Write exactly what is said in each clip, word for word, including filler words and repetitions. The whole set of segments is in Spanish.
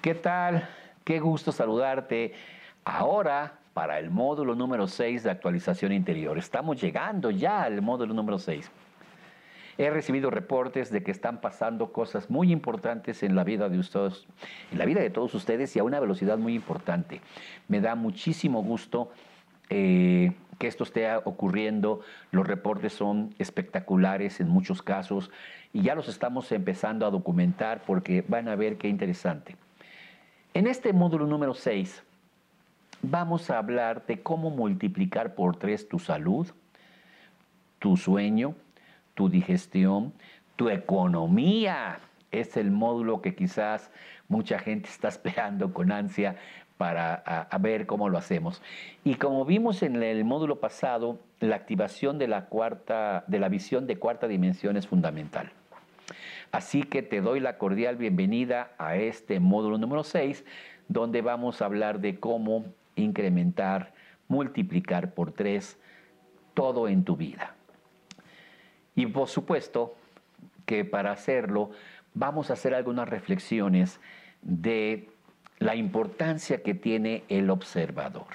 ¿Qué tal? Qué gusto saludarte. Ahora para el módulo número seis de actualización interior. Estamos llegando ya al módulo número seis. He recibido reportes de que están pasando cosas muy importantes en la vida de ustedes, en la vida de todos ustedes y a una velocidad muy importante. Me da muchísimo gusto eh, que esto esté ocurriendo. Los reportes son espectaculares en muchos casos y ya los estamos empezando a documentar porque van a ver qué interesante. En este módulo número seis vamos a hablar de cómo multiplicar por tres tu salud, tu sueño, tu digestión, tu economía. Es el módulo que quizás mucha gente está esperando con ansia para a, a ver cómo lo hacemos. Y como vimos en el módulo pasado, la activación de la cuarta, de la visión de cuarta dimensión es fundamental. Así que te doy la cordial bienvenida a este módulo número seis, donde vamos a hablar de cómo incrementar, multiplicar por tres todo en tu vida. Y por supuesto que para hacerlo vamos a hacer algunas reflexiones de la importancia que tiene el observador.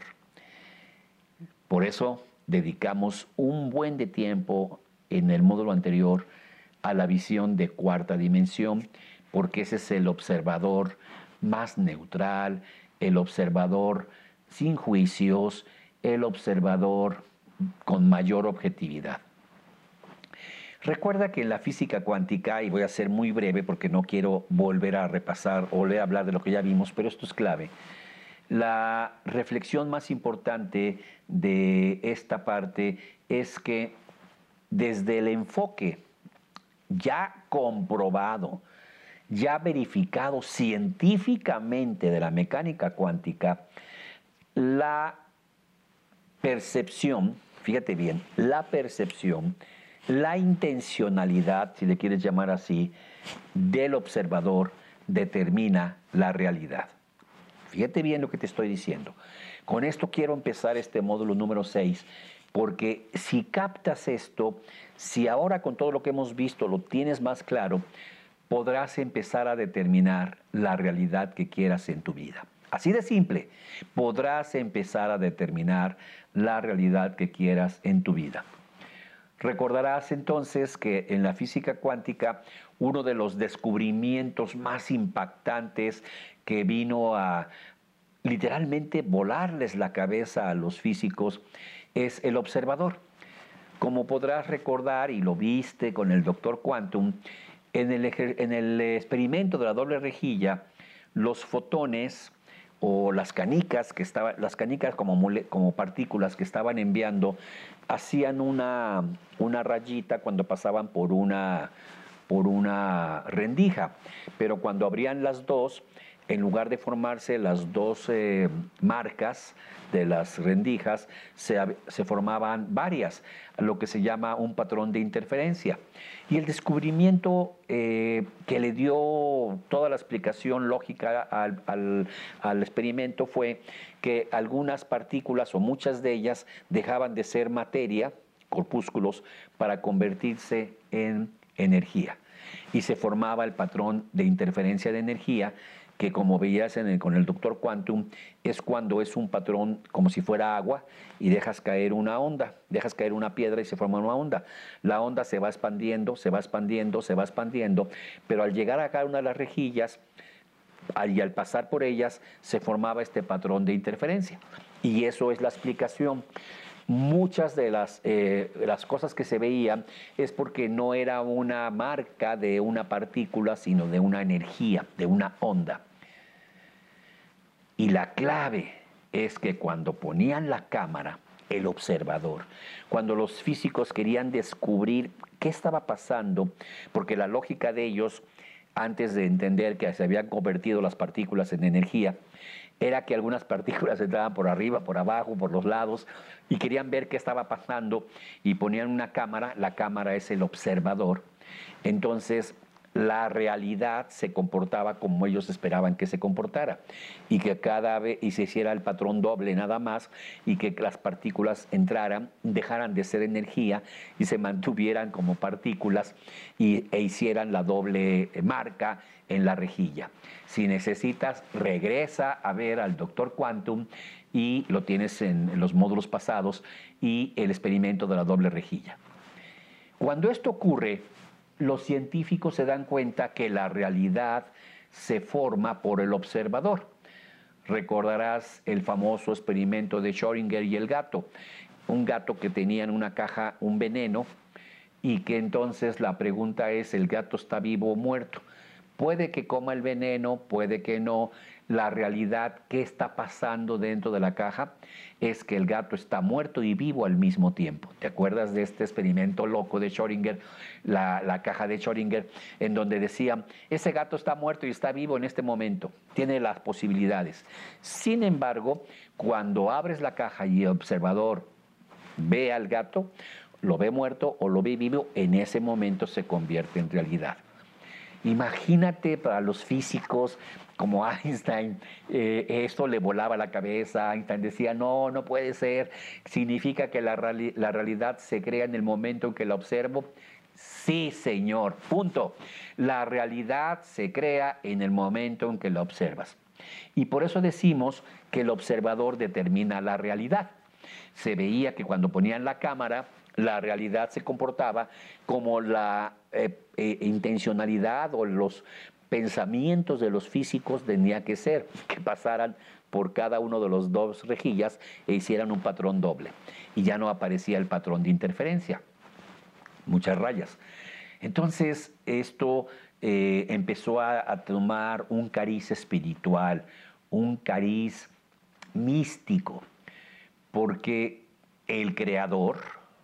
Por eso dedicamos un buen de tiempo en el módulo anterior a la visión de cuarta dimensión, porque ese es el observador más neutral, el observador sin juicios, el observador con mayor objetividad. Recuerda que en la física cuántica, y voy a ser muy breve porque no quiero volver a repasar o volver a hablar de lo que ya vimos, pero esto es clave. La reflexión más importante de esta parte es que desde el enfoque ya comprobado, ya verificado científicamente de la mecánica cuántica, la percepción, fíjate bien, la percepción, la intencionalidad, si le quieres llamar así, del observador determina la realidad. Fíjate bien lo que te estoy diciendo. Con esto quiero empezar este módulo número seis, porque si captas esto, si ahora con todo lo que hemos visto lo tienes más claro, podrás empezar a determinar la realidad que quieras en tu vida. Así de simple, podrás empezar a determinar la realidad que quieras en tu vida. Recordarás entonces que en la física cuántica uno de los descubrimientos más impactantes que vino a literalmente volarles la cabeza a los físicos es el observador. Como podrás recordar, y lo viste con el doctor Quantum, en el, en el experimento de la doble rejilla, los fotones o las canicas, que estaban, las canicas como, mole, como partículas que estaban enviando, hacían una, una rayita cuando pasaban por una, por una rendija. Pero cuando abrían las dos, en lugar de formarse las dos eh, marcas de las rendijas, se, se formaban varias, lo que se llama un patrón de interferencia. Y el descubrimiento eh, que le dio toda la explicación lógica al, al, al experimento fue que algunas partículas, o muchas de ellas, dejaban de ser materia, corpúsculos, para convertirse en energía. Y se formaba el patrón de interferencia de energía, que como veías en el, con el doctor Quantum, es cuando es un patrón como si fuera agua y dejas caer una onda, dejas caer una piedra y se forma una onda. La onda se va expandiendo, se va expandiendo, se va expandiendo, pero al llegar a cada una de las rejillas y al pasar por ellas se formaba este patrón de interferencia. Y eso es la explicación. Muchas de las, eh, las cosas que se veían es porque no era una marca de una partícula, sino de una energía, de una onda. Y la clave es que cuando ponían la cámara, el observador, cuando los físicos querían descubrir qué estaba pasando, porque la lógica de ellos, antes de entender que se habían convertido las partículas en energía, era que algunas partículas entraban por arriba, por abajo, por los lados, y querían ver qué estaba pasando, y ponían una cámara, la cámara es el observador. Entonces, la realidad se comportaba como ellos esperaban que se comportara, y que cada vez y se hiciera el patrón doble nada más, y que las partículas entraran, dejaran de ser energía y se mantuvieran como partículas y, e hicieran la doble marca en la rejilla. Si necesitas, regresa a ver al doctor Quantum y lo tienes en los módulos pasados y el experimento de la doble rejilla. Cuando esto ocurre, los científicos se dan cuenta que la realidad se forma por el observador. Recordarás el famoso experimento de Schrödinger y el gato. Un gato que tenía en una caja un veneno y que entonces la pregunta es, ¿el gato está vivo o muerto? Puede que coma el veneno, puede que no. La realidad, ¿qué está pasando dentro de la caja? Es que el gato está muerto y vivo al mismo tiempo. ¿Te acuerdas de este experimento loco de Schrödinger, la, la caja de Schrödinger, en donde decían, ese gato está muerto y está vivo en este momento, tiene las posibilidades? Sin embargo, cuando abres la caja y el observador ve al gato, lo ve muerto o lo ve vivo, en ese momento se convierte en realidad. Imagínate para los físicos como Einstein, eh, esto le volaba la cabeza. Einstein decía, no, no puede ser, significa que la, reali la realidad se crea en el momento en que la observo. Sí, señor, punto. La realidad se crea en el momento en que la observas. Y por eso decimos que el observador determina la realidad. Se veía que cuando ponían la cámara, la realidad se comportaba como la eh, eh, intencionalidad o los pensamientos de los físicos tenía que ser, que pasaran por cada uno de los dos rejillas e hicieran un patrón doble. Y ya no aparecía el patrón de interferencia, muchas rayas. Entonces esto eh, empezó a, a tomar un cariz espiritual, un cariz místico, porque el creador,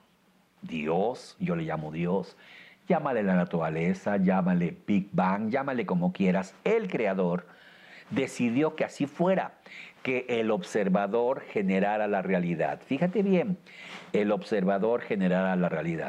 Dios, yo le llamo Dios, llámale la naturaleza, llámale Big Bang, llámale como quieras, el creador decidió que así fuera, que el observador generara la realidad. Fíjate bien, el observador generara la realidad.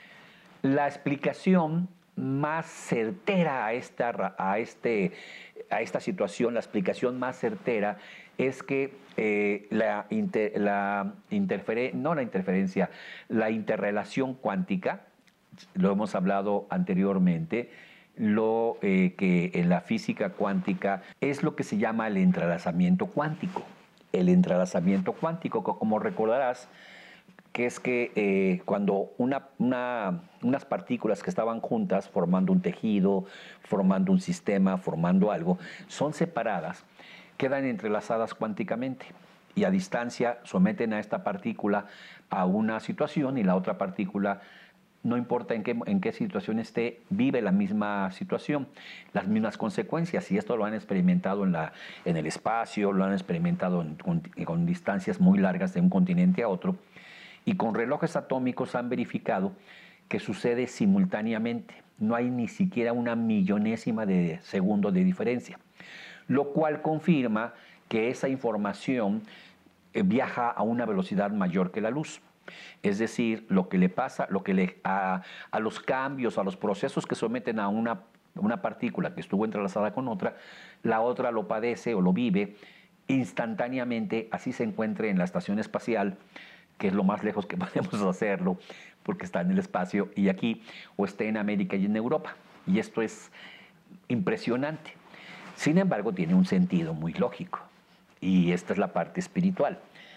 La explicación más certera a esta, a este, a esta situación, la explicación más certera es que eh, la, inter, la interferencia, no la interferencia, la interrelación cuántica, lo hemos hablado anteriormente, lo eh, que en la física cuántica es lo que se llama el entrelazamiento cuántico. El entrelazamiento cuántico, como recordarás, que es que eh, cuando una, una, unas partículas que estaban juntas formando un tejido, formando un sistema, formando algo, son separadas, quedan entrelazadas cuánticamente y a distancia someten a esta partícula a una situación y la otra partícula, no importa en qué, en qué situación esté, vive la misma situación, las mismas consecuencias, y esto lo han experimentado en, la, en el espacio, lo han experimentado en, con, con distancias muy largas de un continente a otro, y con relojes atómicos han verificado que sucede simultáneamente, no hay ni siquiera una millonésima de segundo de diferencia, lo cual confirma que esa información viaja a una velocidad mayor que la luz. Es decir, lo que le pasa, lo que le, a, a los cambios, a los procesos que someten a una, una partícula que estuvo entrelazada con otra, la otra lo padece o lo vive instantáneamente, así se encuentre en la estación espacial, que es lo más lejos que podemos hacerlo, porque está en el espacio, y aquí, o esté en América y en Europa. Y esto es impresionante. Sin embargo, tiene un sentido muy lógico, y esta es la parte espiritual.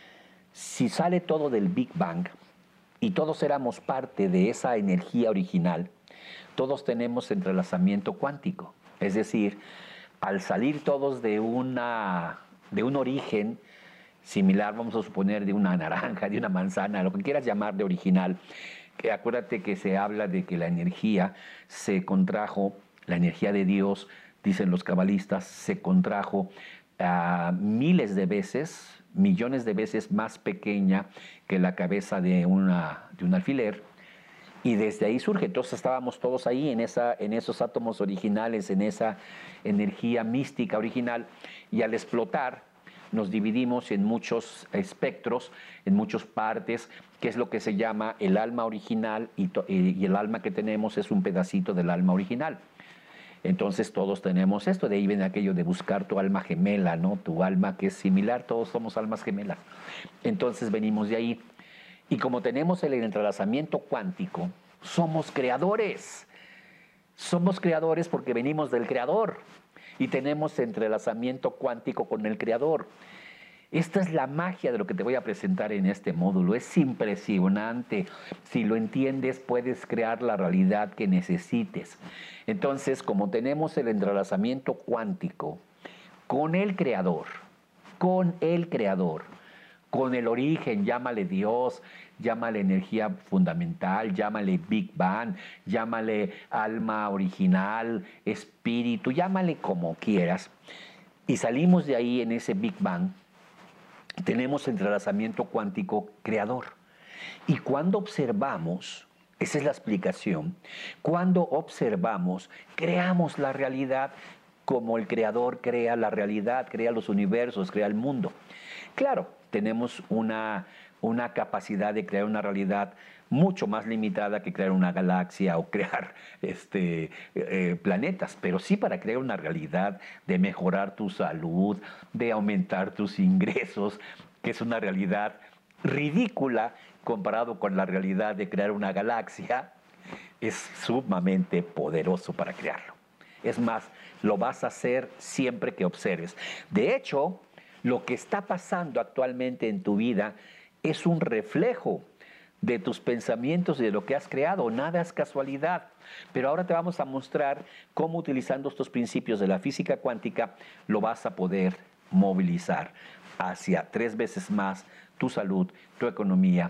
Si sale todo del Big Bang y todos éramos parte de esa energía original, todos tenemos entrelazamiento cuántico. Es decir, al salir todos de, una, de un origen similar, vamos a suponer, de una naranja, de una manzana, lo que quieras llamar de original, que acuérdate que se habla de que la energía se contrajo, la energía de Dios, dicen los cabalistas, se contrajo a miles de veces, millones de veces más pequeña que la cabeza de, una, de un alfiler, y desde ahí surge. Entonces estábamos todos ahí en, esa, en esos átomos originales, en esa energía mística original, y al explotar nos dividimos en muchos espectros, en muchas partes, que es lo que se llama el alma original, y, y el alma que tenemos es un pedacito del alma original. Entonces todos tenemos esto, de ahí viene aquello de buscar tu alma gemela, ¿no? Tu alma que es similar, todos somos almas gemelas. Entonces venimos de ahí. Y como tenemos el entrelazamiento cuántico, somos creadores. Somos creadores porque venimos del Creador y tenemos entrelazamiento cuántico con el Creador. Esta es la magia de lo que te voy a presentar en este módulo. Es impresionante. Si lo entiendes, puedes crear la realidad que necesites. Entonces, como tenemos el entrelazamiento cuántico con el Creador, con el Creador, con el origen, llámale Dios, llámale energía fundamental, llámale Big Bang, llámale alma original, espíritu, llámale como quieras. Y salimos de ahí en ese Big Bang. Tenemos entrelazamiento cuántico creador. Y cuando observamos, esa es la explicación, cuando observamos, creamos la realidad como el creador crea la realidad, crea los universos, crea el mundo. Claro, tenemos una, una capacidad de crear una realidad mucho más limitada que crear una galaxia o crear este, eh, planetas, pero sí para crear una realidad de mejorar tu salud, de aumentar tus ingresos, que es una realidad ridícula comparado con la realidad de crear una galaxia, es sumamente poderoso para crearlo. Es más, lo vas a hacer siempre que observes. De hecho, lo que está pasando actualmente en tu vida es un reflejo de tus pensamientos y de lo que has creado. Nada es casualidad. Pero ahora te vamos a mostrar cómo, utilizando estos principios de la física cuántica, lo vas a poder movilizar hacia tres veces más tu salud, tu economía,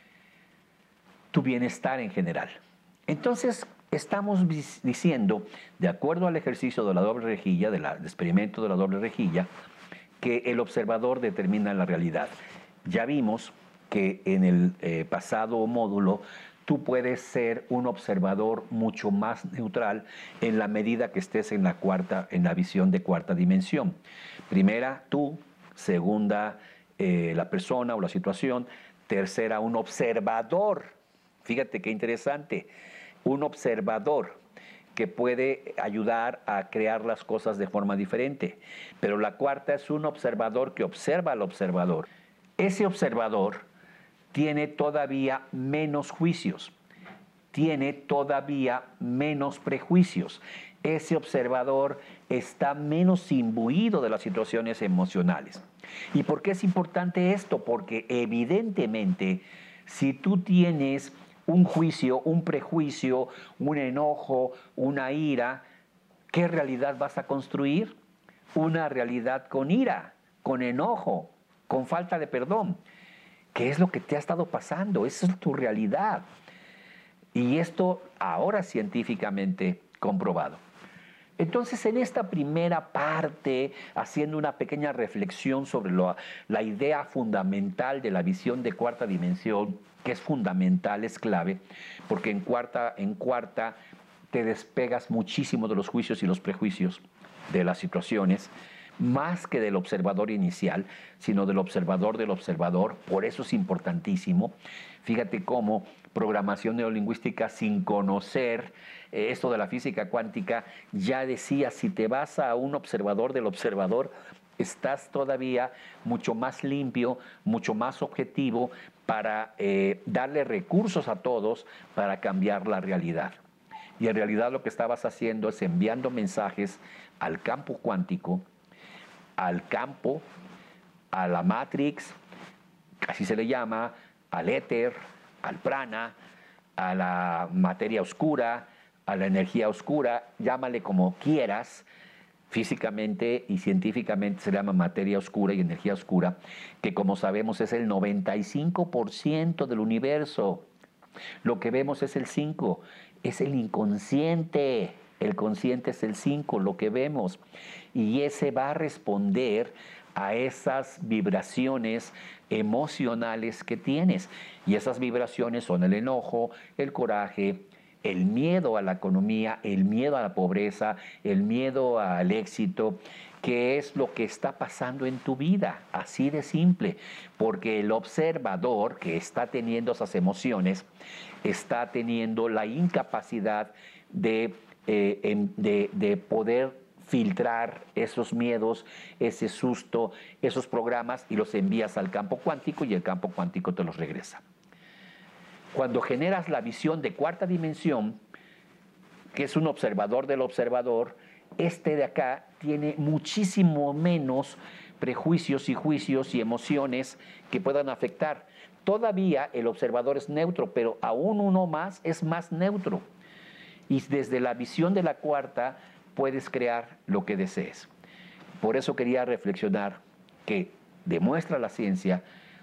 tu bienestar en general. Entonces, estamos diciendo, de acuerdo al ejercicio de la doble rejilla, del experimento de la doble rejilla, que el observador determina la realidad. Ya vimos que en el eh, pasado módulo tú puedes ser un observador mucho más neutral en la medida que estés en la cuarta, en la visión de cuarta dimensión. Primera, tú; segunda, eh, la persona o la situación; tercera, un observador. Fíjate qué interesante. Un observador que puede ayudar a crear las cosas de forma diferente. Pero la cuarta es un observador que observa al observador. Ese observador tiene todavía menos juicios, tiene todavía menos prejuicios. Ese observador está menos imbuido de las situaciones emocionales. ¿Y por qué es importante esto? Porque evidentemente, si tú tienes un juicio, un prejuicio, un enojo, una ira, ¿qué realidad vas a construir? Una realidad con ira, con enojo, con falta de perdón. ¿Qué es lo que te ha estado pasando? Esa es tu realidad. Y esto ahora científicamente comprobado. Entonces, en esta primera parte, haciendo una pequeña reflexión sobre lo, la idea fundamental de la visión de cuarta dimensión, que es fundamental, es clave, porque en cuarta, en cuarta te despegas muchísimo de los juicios y los prejuicios de las situaciones, más que del observador inicial, sino del observador del observador. Por eso es importantísimo. Fíjate cómo programación neurolingüística, sin conocer eh, esto de la física cuántica, ya decía, si te vas a un observador del observador, estás todavía mucho más limpio, mucho más objetivo para eh, darle recursos a todos para cambiar la realidad. Y en realidad lo que estabas haciendo es enviando mensajes al campo cuántico, al campo, a la Matrix, así se le llama, al éter, al prana, a la materia oscura, a la energía oscura, llámale como quieras. Físicamente y científicamente se llama materia oscura y energía oscura, que como sabemos es el noventa y cinco por ciento del universo. Lo que vemos es el cinco por ciento, es el inconsciente. El consciente es el cinco, lo que vemos. Y ese va a responder a esas vibraciones emocionales que tienes. Y esas vibraciones son el enojo, el coraje, el miedo a la economía, el miedo a la pobreza, el miedo al éxito, que es lo que está pasando en tu vida, así de simple. Porque el observador que está teniendo esas emociones está teniendo la incapacidad de, eh, de, de poder filtrar esos miedos, ese susto, esos programas, y los envías al campo cuántico y el campo cuántico te los regresa. Cuando generas la visión de cuarta dimensión, que es un observador del observador, este de acá tiene muchísimo menos prejuicios y juicios y emociones que puedan afectar. Todavía el observador es neutro, pero aún uno más es más neutro. Y desde la visión de la cuarta puedes crear lo que desees. Por eso quería reflexionar que demuestra la ciencia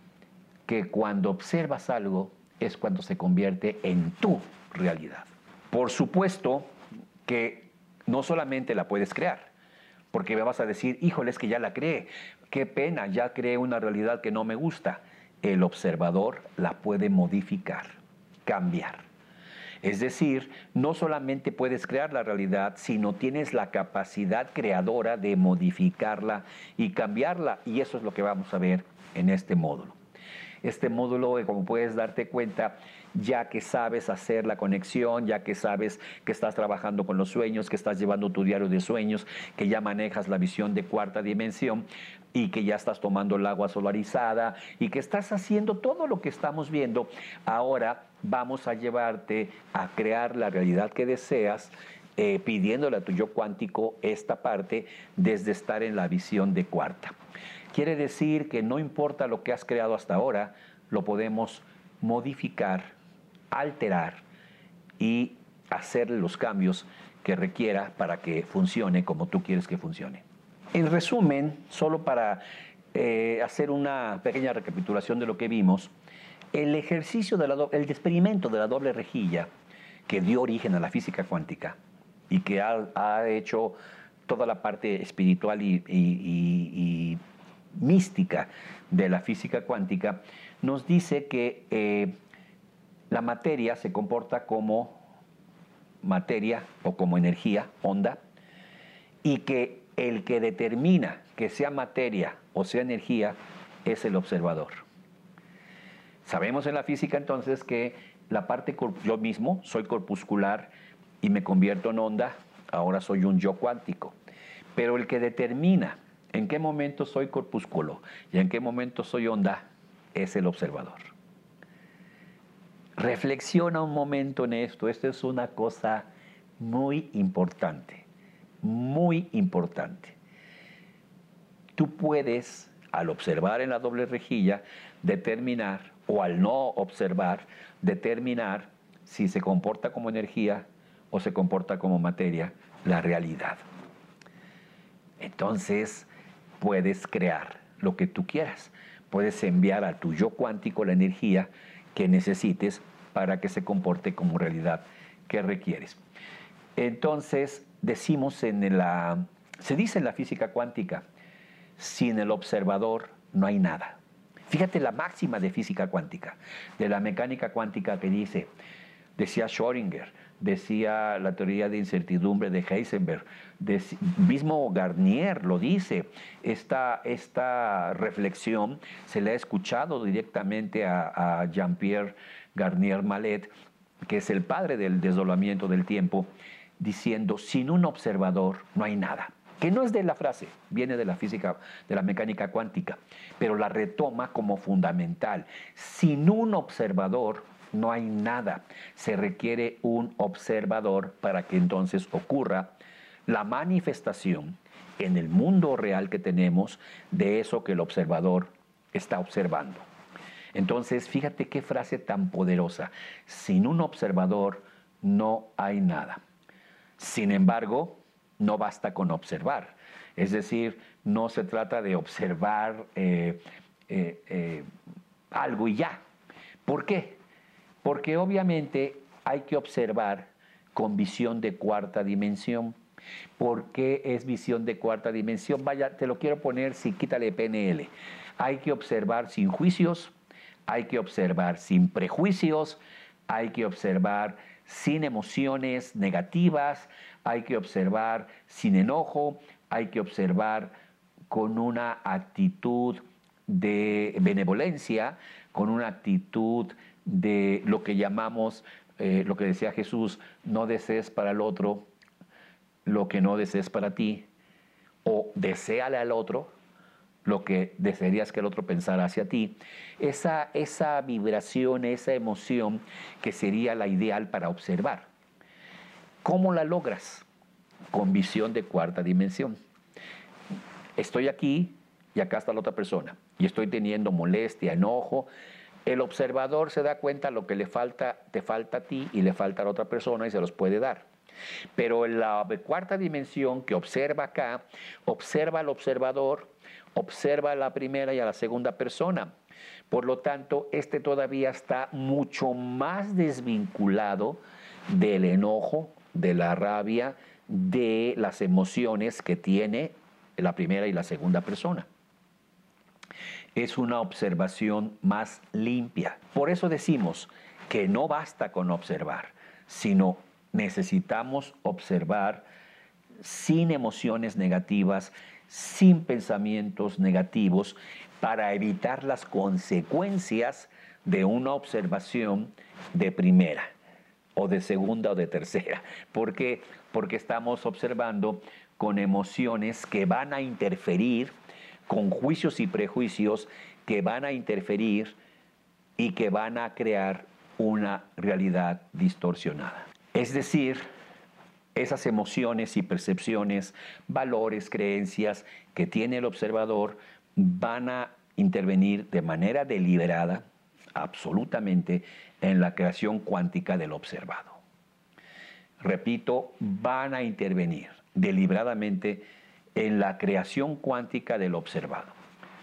que cuando observas algo es cuando se convierte en tu realidad. Por supuesto que no solamente la puedes crear, porque me vas a decir, híjole, es que ya la creé, qué pena, ya creé una realidad que no me gusta. El observador la puede modificar, cambiar. Es decir, no solamente puedes crear la realidad, sino tienes la capacidad creadora de modificarla y cambiarla. Y eso es lo que vamos a ver en este módulo. Este módulo, como puedes darte cuenta, ya que sabes hacer la conexión, ya que sabes que estás trabajando con los sueños, que estás llevando tu diario de sueños, que ya manejas la visión de cuarta dimensión y que ya estás tomando el agua solarizada y que estás haciendo todo lo que estamos viendo, ahora vamos a llevarte a crear la realidad que deseas, eh, pidiéndole a tu yo cuántico esta parte desde estar en la visión de cuarta. Quiere decir que no importa lo que has creado hasta ahora, lo podemos modificar, alterar y hacer los cambios que requiera para que funcione como tú quieres que funcione. En resumen, solo para eh, hacer una pequeña recapitulación de lo que vimos, el ejercicio, de la do- el experimento de la doble rejilla que dio origen a la física cuántica y que ha, ha hecho toda la parte espiritual y, y, y, y mística de la física cuántica, nos dice que eh, la materia se comporta como materia o como energía, onda, y que el que determina que sea materia o sea energía es el observador. Sabemos en la física entonces que la parte, yo mismo soy corpuscular y me convierto en onda, ahora soy un yo cuántico, pero el que determina en qué momento soy corpúsculo y en qué momento soy onda es el observador. Reflexiona un momento en esto, esto es una cosa muy importante, muy importante. Tú puedes, al observar en la doble rejilla, determinar, o al no observar, determinar si se comporta como energía o se comporta como materia, la realidad. Entonces, puedes crear lo que tú quieras. Puedes enviar a tu yo cuántico la energía que necesites para que se comporte como realidad que requieres. Entonces, decimos en la, se dice en la física cuántica, sin el observador no hay nada. Fíjate la máxima de física cuántica, de la mecánica cuántica que dice, decía Schrödinger, decía la teoría de incertidumbre de Heisenberg, de, mismo Garnier lo dice, esta, esta reflexión se le ha escuchado directamente a, a Jean-Pierre Garnier Mallet, que es el padre del desdoblamiento del tiempo, diciendo, sin un observador no hay nada. Que no es de la frase, viene de la física, de la mecánica cuántica, pero la retoma como fundamental. Sin un observador no hay nada. Se requiere un observador para que entonces ocurra la manifestación en el mundo real que tenemos de eso que el observador está observando. Entonces, fíjate qué frase tan poderosa. Sin un observador no hay nada. Sin embargo, no basta con observar. Es decir, no se trata de observar eh, eh, eh, algo y ya. ¿Por qué? Porque obviamente hay que observar con visión de cuarta dimensión. ¿Por qué es visión de cuarta dimensión? Vaya, te lo quiero poner, si quítale P N L. Hay que observar sin juicios, hay que observar sin prejuicios, hay que observar sin emociones negativas, hay que observar sin enojo, hay que observar con una actitud de benevolencia, con una actitud de lo que llamamos, eh, lo que decía Jesús, no desees para el otro lo que no desees para ti, o deséale al otro lo que desearías que el otro pensara hacia ti. Esa, esa vibración, esa emoción que sería la ideal para observar. ¿Cómo la logras? Con visión de cuarta dimensión. Estoy aquí y acá está la otra persona y estoy teniendo molestia, enojo. El observador se da cuenta lo que le falta, te falta a ti y le falta a la otra persona y se los puede dar. Pero en la cuarta dimensión que observa acá, observa al observador, observa a la primera y a la segunda persona. Por lo tanto, este todavía está mucho más desvinculado del enojo, de la rabia, de las emociones que tiene la primera y la segunda persona. Es una observación más limpia. Por eso decimos que no basta con observar, sino necesitamos observar sin emociones negativas, sin pensamientos negativos, para evitar las consecuencias de una observación de primera, o de segunda o de tercera. ¿Por qué? Porque estamos observando con emociones que van a interferir, con juicios y prejuicios que van a interferir y que van a crear una realidad distorsionada. Es decir, esas emociones y percepciones, valores, creencias que tiene el observador van a intervenir de manera deliberada, absolutamente, en la creación cuántica del observado. Repito, van a intervenir deliberadamente en la creación cuántica del observado.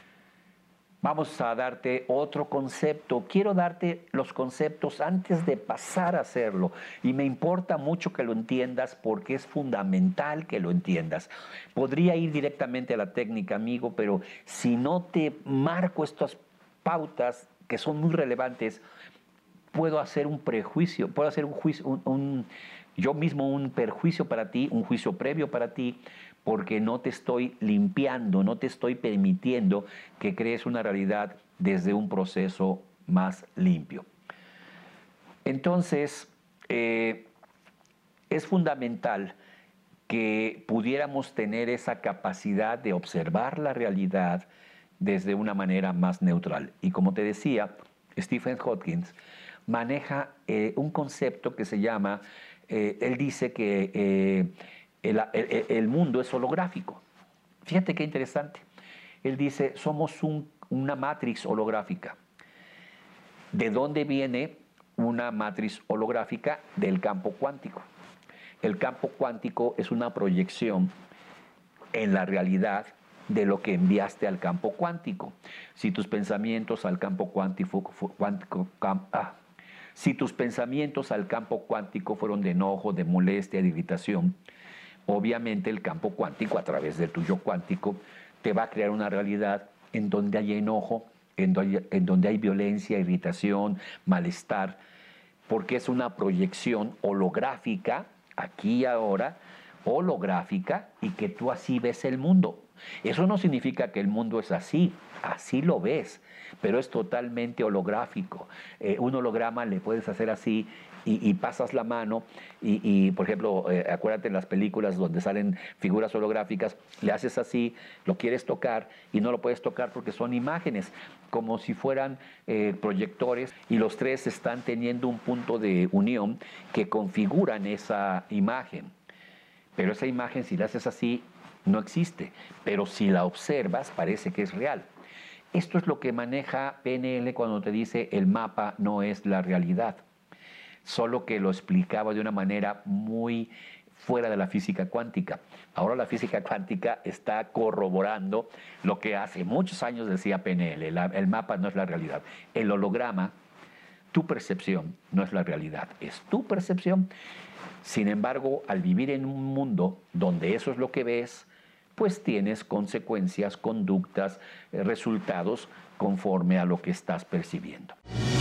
Vamos a darte otro concepto. Quiero darte los conceptos antes de pasar a hacerlo. Y me importa mucho que lo entiendas porque es fundamental que lo entiendas. Podría ir directamente a la técnica, amigo, pero si no te marco estas pautas que son muy relevantes, puedo hacer un prejuicio, puedo hacer un juicio, un, un, yo mismo un perjuicio para ti, un juicio previo para ti, porque no te estoy limpiando, no te estoy permitiendo que crees una realidad desde un proceso más limpio. Entonces, eh, es fundamental que pudiéramos tener esa capacidad de observar la realidad desde una manera más neutral. Y como te decía, Stephen Hawking maneja eh, un concepto que se llama, eh, él dice que eh, el, el, el mundo es holográfico. Fíjate qué interesante. Él dice, somos un, una matriz holográfica. ¿De dónde viene una matriz holográfica? Del campo cuántico. El campo cuántico es una proyección en la realidad de lo que enviaste al campo cuántico. Si tus pensamientos al campo cuántico, cuántico cam, ah, si tus pensamientos al campo cuántico fueron de enojo, de molestia, de irritación, obviamente el campo cuántico, a través del tuyo cuántico, te va a crear una realidad en donde hay enojo, en donde, en donde hay violencia, irritación, malestar, porque es una proyección holográfica, aquí y ahora, holográfica, y que tú así ves el mundo. Eso no significa que el mundo es así, así lo ves, pero es totalmente holográfico. Eh, un holograma le puedes hacer así y, y pasas la mano y, y por ejemplo, eh, acuérdate en las películas donde salen figuras holográficas, le haces así, lo quieres tocar y no lo puedes tocar porque son imágenes, como si fueran eh, proyectores, y los tres están teniendo un punto de unión que configuran esa imagen. Pero esa imagen, si la haces así, no existe, pero si la observas parece que es real. Esto es lo que maneja P N L cuando te dice el mapa no es la realidad, solo que lo explicaba de una manera muy fuera de la física cuántica. Ahora la física cuántica está corroborando lo que hace muchos años decía P N L, la, el mapa no es la realidad. El holograma, tu percepción, no es la realidad, es tu percepción. Sin embargo, al vivir en un mundo donde eso es lo que ves, pues tienes consecuencias, conductas, resultados conforme a lo que estás percibiendo.